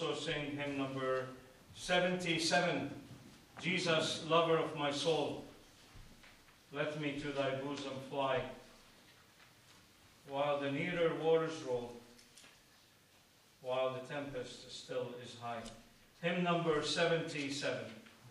also sing hymn number 77, Jesus, lover of my soul, let me to thy bosom fly, while the nearer waters roll, while the tempest still is high. Hymn number 77.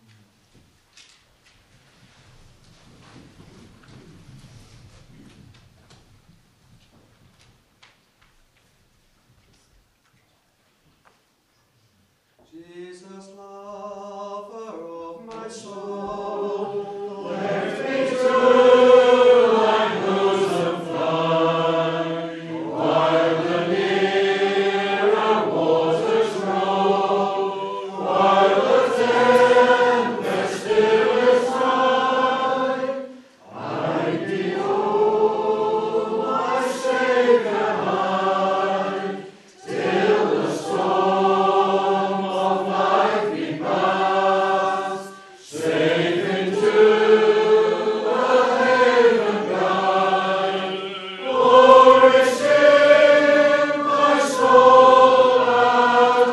Jesus, lover of my soul, let me to thy bosom fly, while the nearer waters roll, while the tempest still is high. I behold my Saviour high, till the storm of life be past, safe into the haven bright. Glory sing, my soul at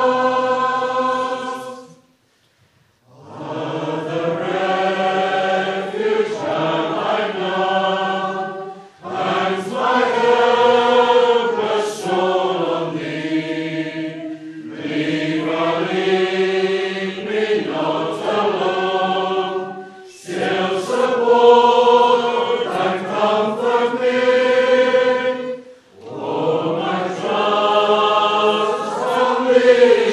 last. Other refuge have I none, hands my helpless soul on thee. Leave me not alone, still support and comfort me. Oh, my trust from thee